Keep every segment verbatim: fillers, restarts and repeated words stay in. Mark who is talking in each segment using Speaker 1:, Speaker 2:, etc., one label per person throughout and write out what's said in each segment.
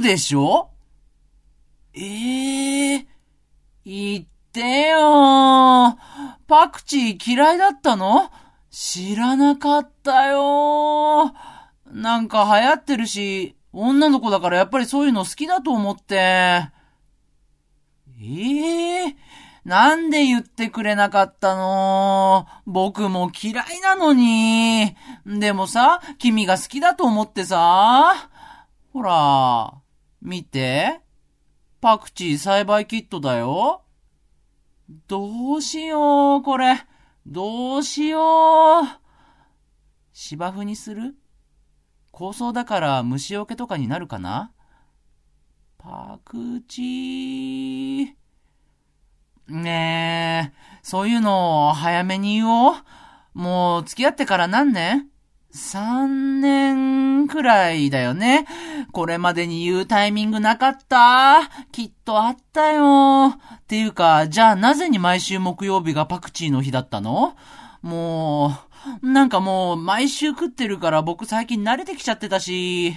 Speaker 1: でしょ？ええー、言ってよ。パクチー嫌いだったの？知らなかったよ。なんか流行ってるし、女の子だからやっぱりそういうの好きだと思って。ええー、なんで言ってくれなかったの？僕も嫌いなのに。でもさ、君が好きだと思ってさ。ほら、見て。パクチー栽培キットだよ。どうしよう、これ。どうしよう。芝生にする？構想だから虫除けとかになるかな？パクチー。ねえ、そういうのを早めに言おう。もう付き合ってから何年？さんねんくらいだよね。これまでに言うタイミングなかった？きっとあったよ。っていうか、じゃあなぜに毎週木曜日がパクチーの日だったの？もう、なんかもう毎週食ってるから僕最近慣れてきちゃってたし。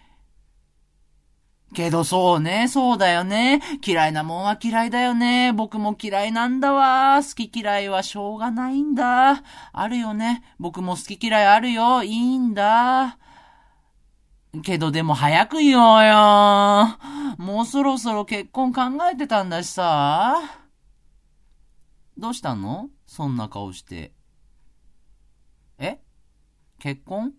Speaker 1: けどそうね、そうだよね。嫌いなもんは嫌いだよね。僕も嫌いなんだわ。好き嫌いはしょうがないんだ。あるよね。僕も好き嫌いあるよ。いいんだ。けどでも早く言おうよ。もうそろそろ結婚考えてたんだしさ。どうしたの？そんな顔して。え？結婚？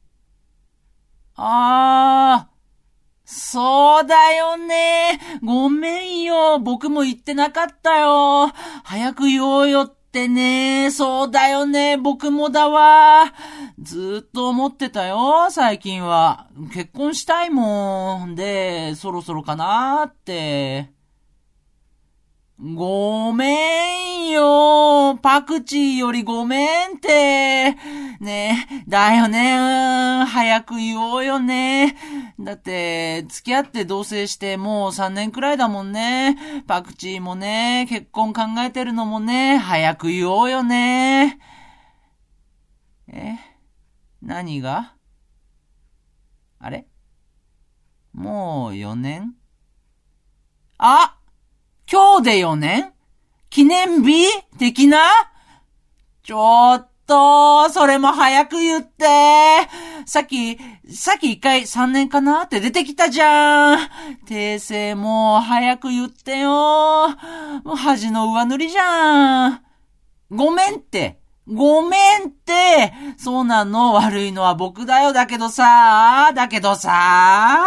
Speaker 1: あー。そうだよね。ごめんよ。僕も言ってなかったよ。早く言おうよってね。そうだよね。僕もだわ。ずーっと思ってたよ。最近は。結婚したいもん。で、そろそろかなーって。ごめんよ。パクチーよりごめんって。ねえ、だよね。早く言おうよね。だって、付き合って同棲してもうさんねんくらいだもんね。パクチーもね、結婚考えてるのもね、早く言おうよね。え、何が？あれ？もうよねん？あ！今日でよねん？記念日的な？ちょっと、それも早く言って。さっき、さっき一回さんねんかなって出てきたじゃん。訂正も早く言ってよ。もう恥の上塗りじゃん。ごめんって。ごめんって。そうなの。悪いのは僕だよ。だけどさ、だけどさ。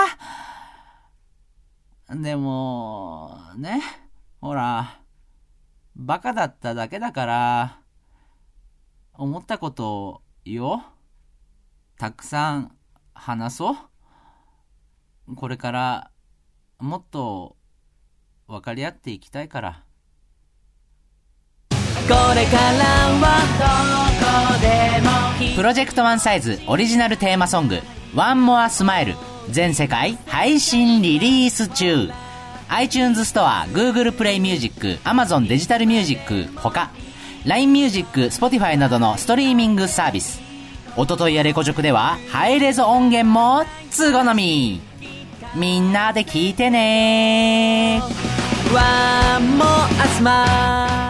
Speaker 1: でも、ね。ほら、バカだっただけだから、思ったことを言おう。たくさん話そう。これからもっと分かり合っていきたいから。これからはどこでもプロジェクトワンサイズオリジナルテーマソング One More Smile 全世界配信リリース中。iTunes ストア、Google プレイミュージック、Amazon デジタルミュージックほか ライン ミュージック、Spotify などのストリーミングサービス。おとといやレコ塾ではハイレゾ音源も通好み。みんなで聞いてねー。One more smile